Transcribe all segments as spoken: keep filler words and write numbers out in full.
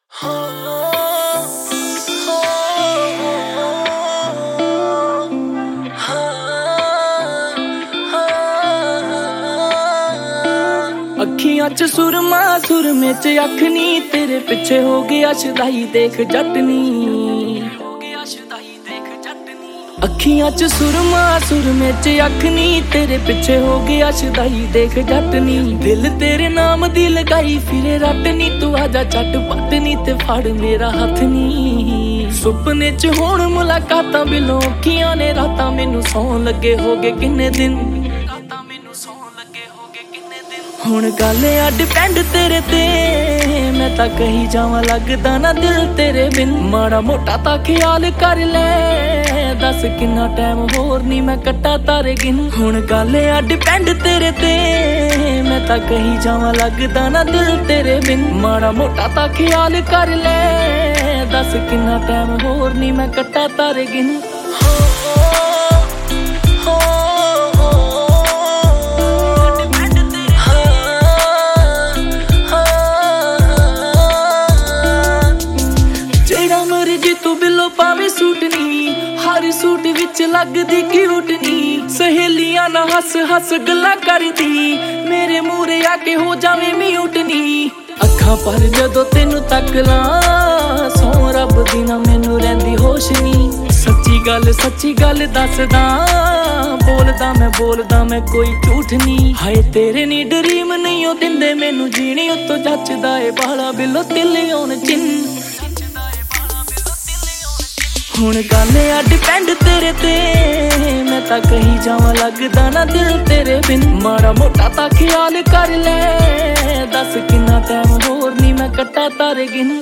अखियां च सुरमा सुरमे च अख नी तेरे पिछे हो गया शदाई देख जटनी। अखियां च सुरमा सुरमे च अख नी तेरे पिछे हो गया शदाई देख जटनी। दिल तेरे नाम दी लगाई फिरे रटनी तू आजा चट पटनी ते फड़ मेरा हथ नी। सुपने च होण मुलाकातां बिलों अखियां ने रातां मैनू सौं लगे हो गए किन्ने दिन। हुण गल आ डिपेंड तेरे ते मैं तां कही जावां लगदा ना दिल तेरे बिन। माड़ा मोटा तां ख्याल कर ले दस किन्ना टाइम होर नी मैं कट्टा तारे गिन। हुण गल आ डिपेंड तेरे ते मैं तां कही जावां लगदा ना दिल तेरे बिन। माड़ा मोटा तां ख्याल कर ले दस किन्ना टाइम होर नी मैं कट्टा तारे गिन। पावे सूट नी हर सूट विच लगदी क्यूट नी। सहेलियां ना हस हस गल्लां करदी मेरे मूहरे आके हो जावे म्यूट नी। अखां पर जदों तेनू तक ला सौ रब दी ना मैनू रहिंदी होश नी। सच्ची गल सच्ची गल दसदा बोलदा मैं बोलदा मैं कोई झूठ नी। हाय तेरे नी ड्रीम नहीं ओ दिंदे मैनू जीनी उत्तों जचदा ए बाला बिलो तिल होण चिन्न। हुण गल आ डिपेंड तेरे ते मैं तां कही जावां लगदा ना दिल तेरे बिन। माड़ा मोटा तां ख्याल कर ले दस किन्ना टाइम होर नी मैं कट्टा तारे गिन।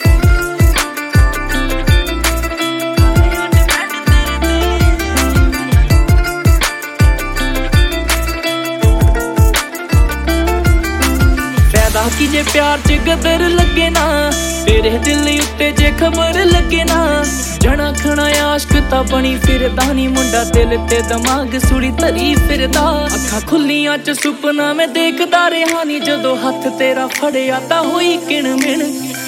फैदा की जे प्यार च गदर लगे ना तेरे दिल उत्ते जे खबर लगे ना। जना खना आशक ता बनी फिरदा नी मुंडा दिल ते दिमाग सुड़ी धरी फिरदा। अखां खुलियां च सुपना मैं देखदा रहा नी जदों हथ तेरा फड़िया तां होई किण मिण।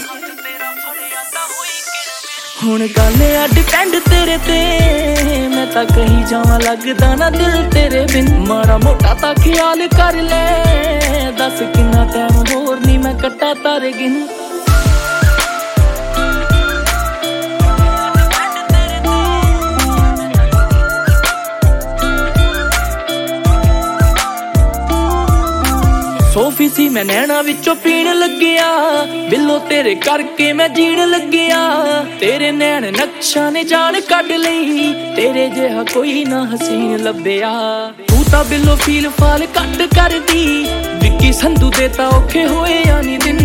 हुण गल आ डिपेंड तेरे ते मैं तां कही जावां लगदा ना दिल तेरे बिन। माड़ा मोटा तां ख्याल कर ले दस किन्ना टाइम होर नी मैं कट्टा तारे गिन। सोफी सी मैं नैना विचों पीण लग्या बिलो तेरे करके मैं जीण लग्या। तेरे नैन नक्शा ने जान कढ लई तेरे जिहा कोई ना हसीन लभ्या। तू तां बिलो फील फाल घट करदी विक्की संधू दे तां औखे होए यानी दिन।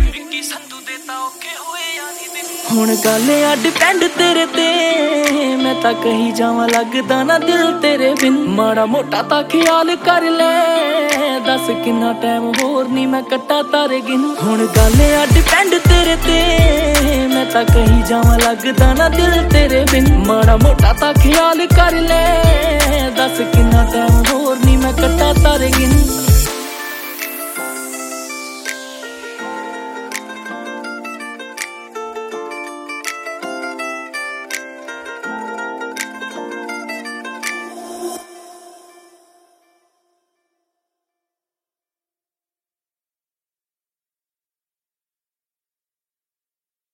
हुण गल आ डिपेंड तेरे ते मैं तां कही जावां लगदा ना दिल तेरे बिन। माड़ा मोटा तां ख्याल कर ले दस किन्ना टाइम होर नी मैं कट्टा तारे गिन। हुण गल आ डिपेंड तेरे ते मैं तां कही जावां लगदा ना दिल तेरे बिन। माड़ा मोटा तां ख्याल कर ले दस किन्ना टाइम होर नी मैं कट्टा तारे गिन।